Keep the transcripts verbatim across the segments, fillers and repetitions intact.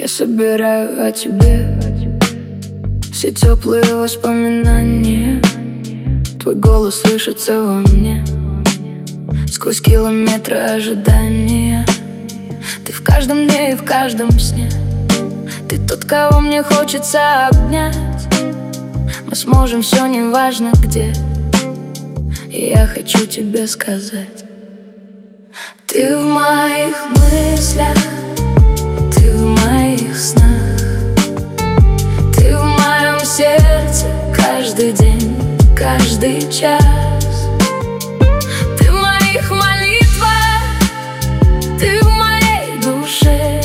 Я собираю о тебе все теплые воспоминания. Твой голос слышится во мне сквозь километры ожидания. Ты в каждом дне и в каждом сне. Ты тот, кого мне хочется обнять. Мы сможем все, неважно где. И я хочу тебе сказать: ты в моих мыслях, ты в моих снах, ты в моем сердце каждый день, каждый час. Ты в моих молитвах, ты в моей душе.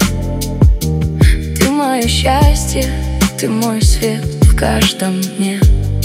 Ты мое счастье, ты мой свет в каждом дне.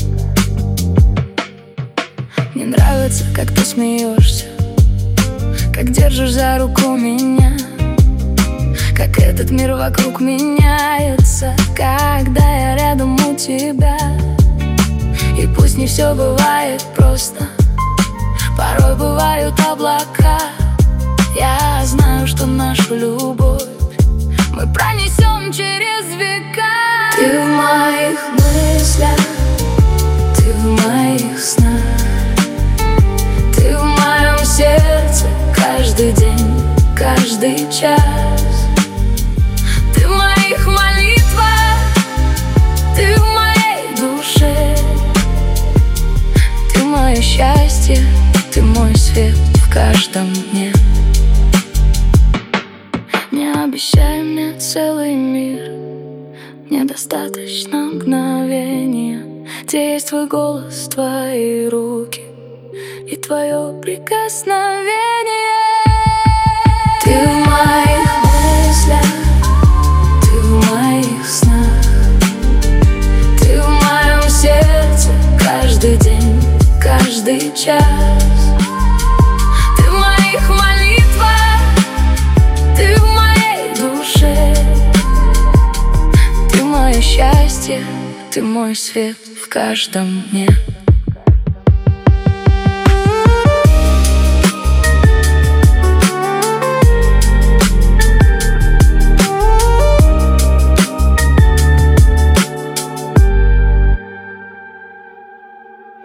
Мне нравится, как ты смеешься, как держишь за руку меня, как этот мир вокруг меняется, когда я рядом у тебя. И пусть не все бывает просто, порой бывают облака, я знаю, что нашу любовь мы пронесем через века. Ты в моих мыслях, ты в моих снах, ты в моем сердце каждый день, каждый час. Ты в моих молитвах, ты в моей душе. Ты мое счастье, ты мой свет в каждом дне. Не обещай мне целый мир, мне достаточно мгновения, где есть твой голос, твои руки и твое прикосновение. Ты в моих мыслях, ты в моих снах, ты в моем сердце каждый день, каждый час. Ты в моих молитвах, ты в моей душе. Ты мое счастье, ты мой свет в каждом дне.